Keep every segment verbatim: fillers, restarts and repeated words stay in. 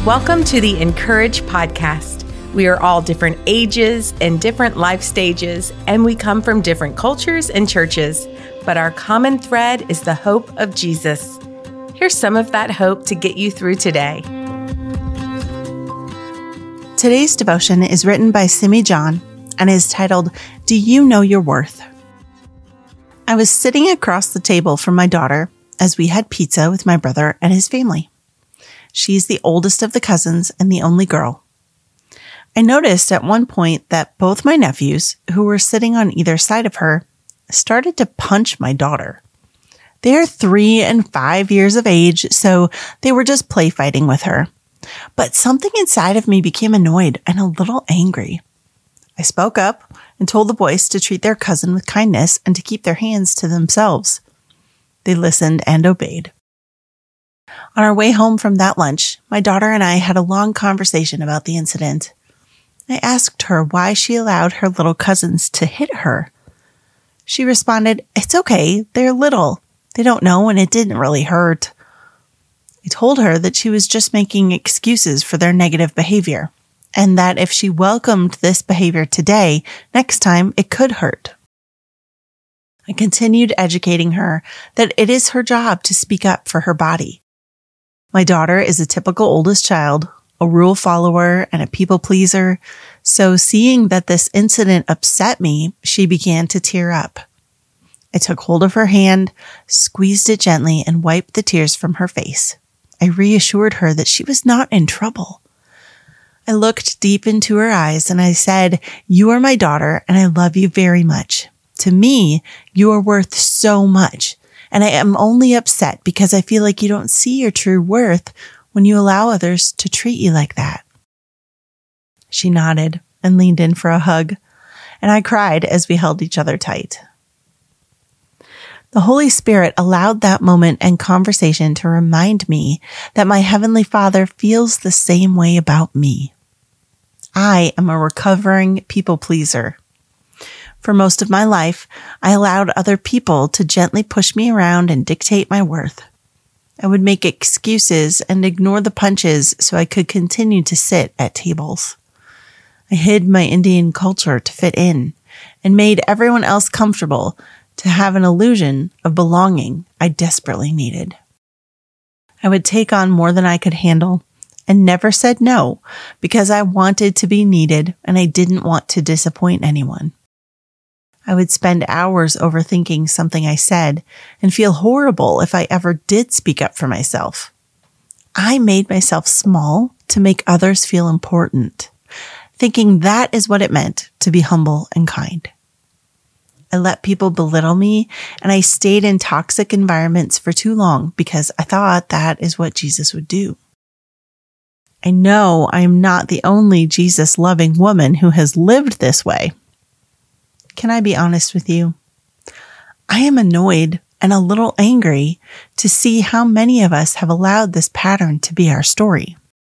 Welcome to the Encourage podcast. We are all different ages and different life stages, and we come from different cultures and churches, but our common thread is the hope of Jesus. Here's some of that hope to get you through today. Today's devotion is written by Simi John and is titled, Do You Know Your Worth? I was sitting across the table from my daughter as we had pizza with my brother and his family. She's the oldest of the cousins and the only girl. I noticed at one point that both my nephews, who were sitting on either side of her, started to punch my daughter. They're three and five years of age, so they were just play fighting with her. But something inside of me became annoyed and a little angry. I spoke up and told the boys to treat their cousin with kindness and to keep their hands to themselves. They listened and obeyed. On our way home from that lunch, my daughter and I had a long conversation about the incident. I asked her why she allowed her little cousins to hit her. She responded, "It's okay, they're little. They don't know and it didn't really hurt." I told her that she was just making excuses for their negative behavior, and that if she welcomed this behavior today, next time it could hurt. I continued educating her that it is her job to speak up for her body. My daughter is a typical oldest child, a rule follower, and a people pleaser, so seeing that this incident upset me, she began to tear up. I took hold of her hand, squeezed it gently, and wiped the tears from her face. I reassured her that she was not in trouble. I looked deep into her eyes and I said, "You are my daughter and I love you very much. To me, you are worth so much. And I am only upset because I feel like you don't see your true worth when you allow others to treat you like that." She nodded and leaned in for a hug, and I cried as we held each other tight. The Holy Spirit allowed that moment and conversation to remind me that my Heavenly Father feels the same way about me. I am a recovering people pleaser. For most of my life, I allowed other people to gently push me around and dictate my worth. I would make excuses and ignore the punches so I could continue to sit at tables. I hid my Indian culture to fit in and made everyone else comfortable to have an illusion of belonging I desperately needed. I would take on more than I could handle and never said no because I wanted to be needed and I didn't want to disappoint anyone. I would spend hours overthinking something I said and feel horrible if I ever did speak up for myself. I made myself small to make others feel important, thinking that is what it meant to be humble and kind. I let people belittle me, and I stayed in toxic environments for too long because I thought that is what Jesus would do. I know I am not the only Jesus-loving woman who has lived this way. Can I be honest with you? I am annoyed and a little angry to see how many of us have allowed this pattern to be our story.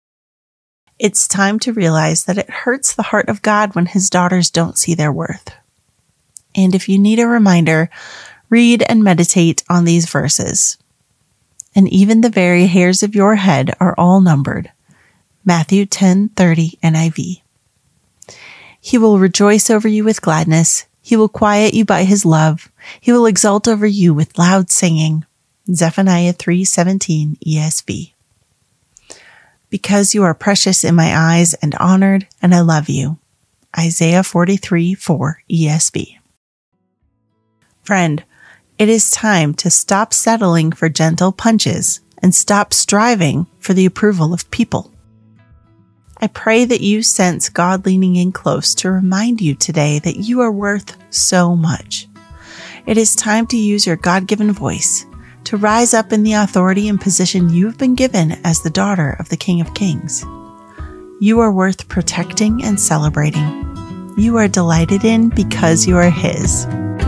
It's time to realize that it hurts the heart of God when His daughters don't see their worth. And if you need a reminder, read and meditate on these verses. And even the very hairs of your head are all numbered. Matthew ten thirty N I V. He will rejoice over you with gladness. He will quiet you by His love. He will exult over you with loud singing. Zephaniah three seventeen E S V. Because you are precious in my eyes and honored, and I love you. Isaiah forty-three four E S V. Friend, it is time to stop settling for gentle punches and stop striving for the approval of people. I pray that you sense God leaning in close to remind you today that you are worth so much. It is time to use your God-given voice to rise up in the authority and position you have been given as the daughter of the King of Kings. You are worth protecting and celebrating. You are delighted in because you are His.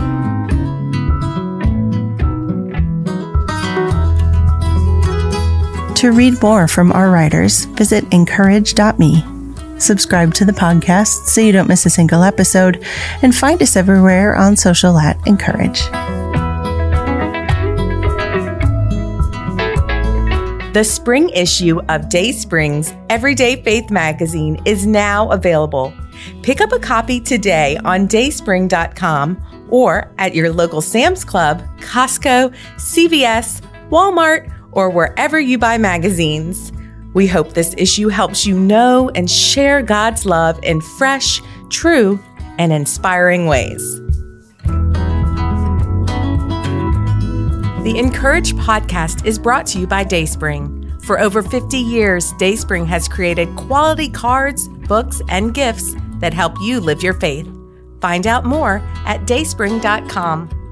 To read more from our writers, visit encourage dot me. Subscribe to the podcast so you don't miss a single episode, and find us everywhere on social at Encourage. The spring issue of Dayspring's Everyday Faith magazine is now available. Pick up a copy today on dayspring dot com or at your local Sam's Club, Costco, C V S, Walmart, or wherever you buy magazines. We hope this issue helps you know and share God's love in fresh, true, and inspiring ways. The Encourage podcast is brought to you by Dayspring. For over fifty years, Dayspring has created quality cards, books, and gifts that help you live your faith. Find out more at dayspring dot com.